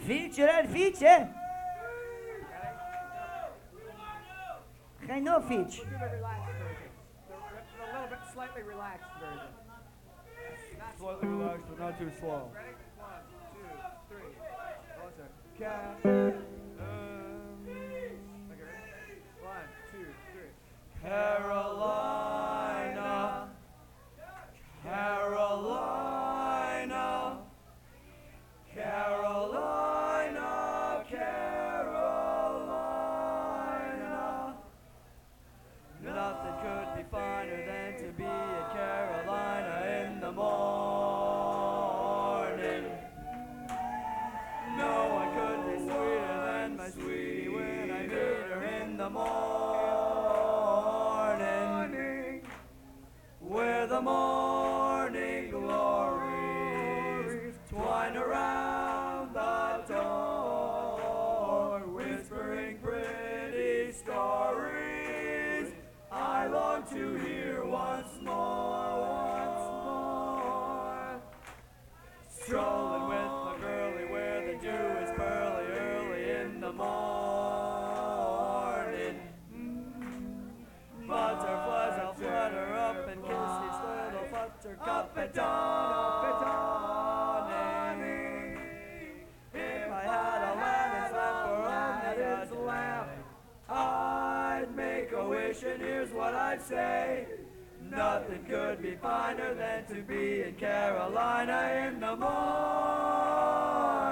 Gerard Fiche. No Fitch. We'll do the relaxed version. The little bit slightly relaxed version. Not Slightly relaxed, but not too slow. ready? 1, 2, 3. Closer. Okay, ready? 1, 2, 3. Carolina, Carolina, Carolina, Carolina. Nothing could be finer than to be in Carolina in the morning. No one could be sweeter than my sweetie when I meet her in the morning. Where the morning glories twine around the door, whispering pretty stories I long to hear once more. Strolling with my girlie where the dew is pearly early in the morning. Butterflies I'll flutter up and kiss each little buttercup at dawning. If I had a lemon lamp for all that is lamp, I'd make a wish and here's what I'd say. Nothing could be finer than to be in Carolina in the morning.